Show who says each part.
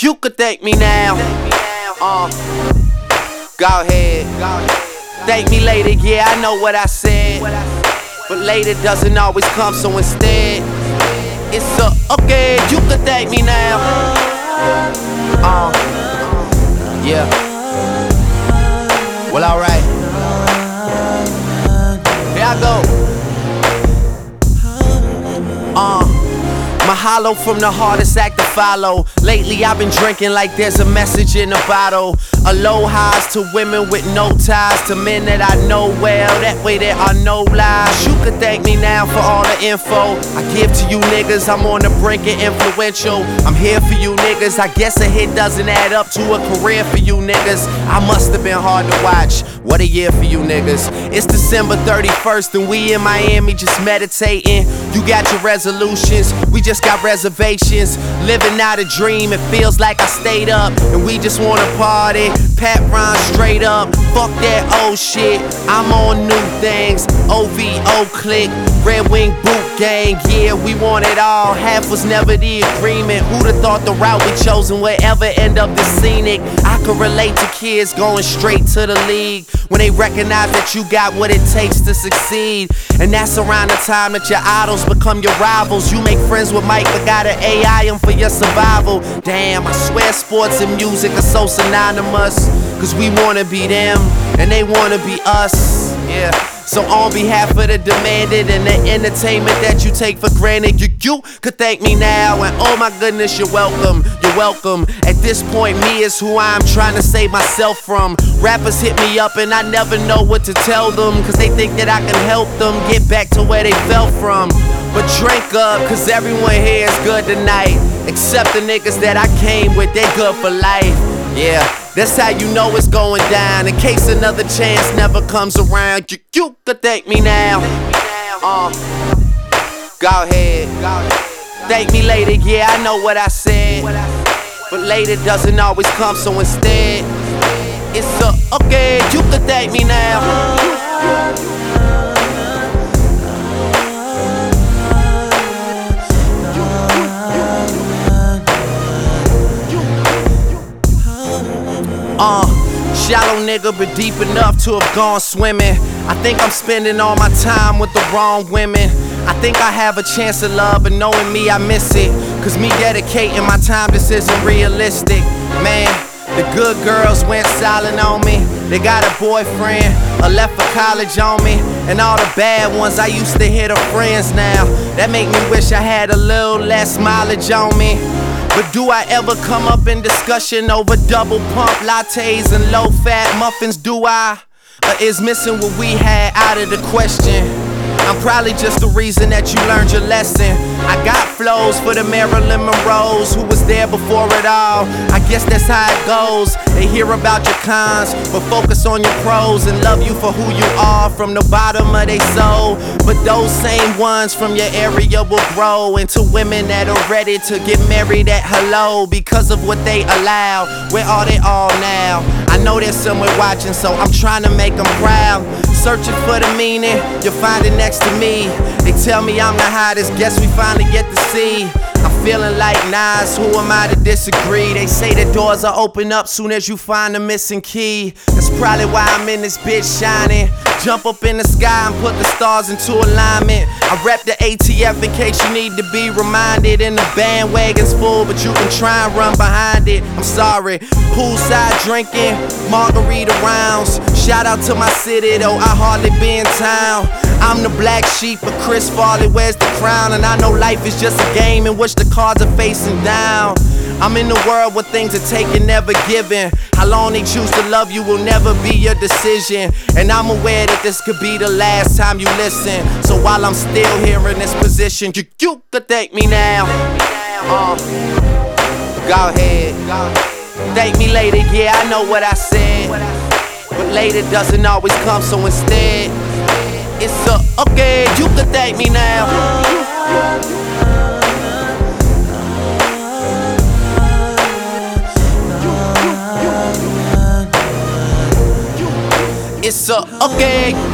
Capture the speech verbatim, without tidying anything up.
Speaker 1: you could thank me now. Uh, go ahead. Thank me later, yeah, I know what I said. But later doesn't always come, so instead, it's a, okay, you could thank me now. Uh, yeah. Well, alright. Here I go. Uh, Mahalo from the hardest act to follow. Lately I've been drinking like there's a message in a bottle. Aloha's to women with no ties, to men that I know well, that way there are no lies. You could thank me now for all the info I give to you niggas. I'm on the brink of influential. I'm here for you niggas. I guess a hit doesn't add up to a career for you niggas. I must have been hard to watch. What a year for you niggas. It's December thirty-first and we in Miami just meditating. You got your resolutions, we just got reservations. Living out a dream, it feels like I stayed up and we just wanna party. Pat Ron straight up, fuck that old shit. I'm on new things, O V O click, Red Wing boot gang. Yeah, we want it all, half was never the agreement. Who'da thought the route we chosen would ever end up this scenic? I could relate to kids going straight to the league when they recognize that you got what it takes to succeed. And that's around the time that your idols become your rivals. You make friends with Mike but gotta A I him for your survival. Damn, I swear sports and music are so synonymous, cause we wanna be them and they wanna be us. Yeah. So on behalf of the demanded and the entertainment that you take for granted, you, you could thank me now. And oh my goodness, you're welcome, you're welcome. At this point, me is who I'm trying to save myself from. Rappers hit me up and I never know what to tell them, cause they think that I can help them get back to where they fell from. But drink up, cause everyone here is good tonight, except the niggas that I came with, they good for life. Yeah, that's how you know it's going down. In case another chance never comes around, you, you could thank me now. Uh, go ahead. Thank me later, yeah, I know what I said. But later doesn't always come, so instead, it's a, okay, you could thank me now. Uh, shallow nigga, but deep enough to have gone swimming. I think I'm spending all my time with the wrong women. I think I have a chance at love, but knowing me, I miss it. Cause me dedicating my time, this isn't realistic. Man, the good girls went silent on me. They got a boyfriend, or left for college on me. And all the bad ones, I used to hear the friends now. That make me wish I had a little less mileage on me. But do I ever come up in discussion over double pump lattes and low fat muffins? Do I? Or is missing what we had out of the question? I'm probably just the reason that you learned your lesson. I got flows for the Marilyn Monroes who was there before it all. I guess that's how it goes. They hear about your cons, but focus on your pros and love you for who you are from the bottom of their soul. But those same ones from your area will grow into women that are ready to get married at hello because of what they allow. Where are they all now? I know there's someone watching, so I'm trying to make them proud. Searching for the meaning, you'll find it next to me. They tell me I'm the hottest, guess we finally get to see. I'm feeling like Nas, who am I to disagree? They say the doors are open up soon as you find the missing key. That's probably why I'm in this bitch shining. Jump up in the sky and put the stars into alignment. I rep the A T F in case you need to be reminded. And the bandwagon's full, but you can try and run behind it. I'm sorry. Poolside drinking, margarita rounds. Shout out to my city, though I hardly be in town. I'm the black sheep, but Chris Farley wears the crown. And I know life is just a game in which the cards are facing down. I'm in the world where things are taken, never given. How long they choose to love you will never be your decision. And I'm aware that this could be the last time you listen. So while I'm still here in this position, you, you could thank me now. Uh, go ahead. Thank me later, yeah, I know what I said. But later doesn't always come, so instead, it's a, okay, you could thank me now. It's a, okay.